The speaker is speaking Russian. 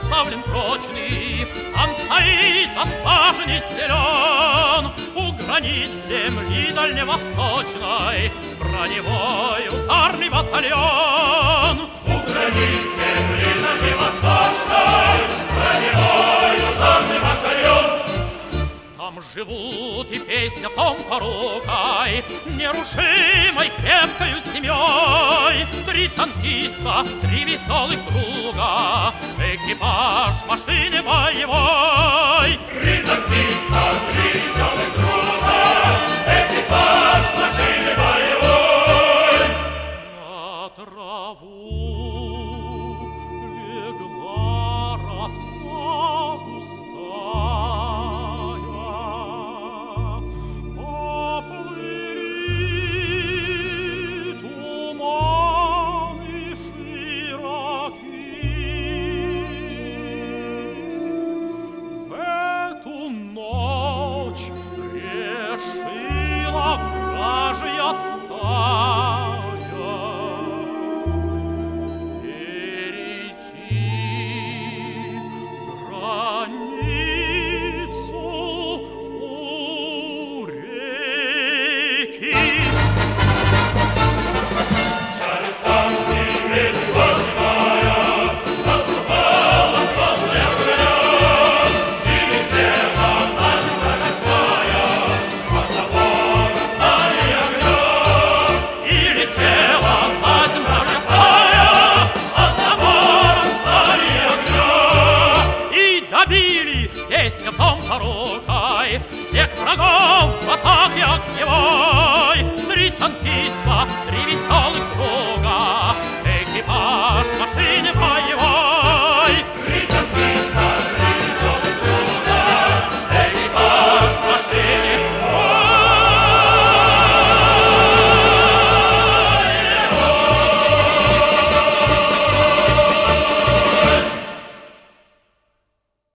поставлен прочный, там стоит отважный силен. У границ земли дальневосточной броневой ударный батальон. У границ земли дальневосточной броневой ударный батальон. Там живут, и песня в том порукой, нерушимой крепкою семьей. 3 танкиста, 3 веселых друга, экипаж машины боевой. 3 танкиста, 3 веселых друга, экипаж машины боевой. На траву легла роса.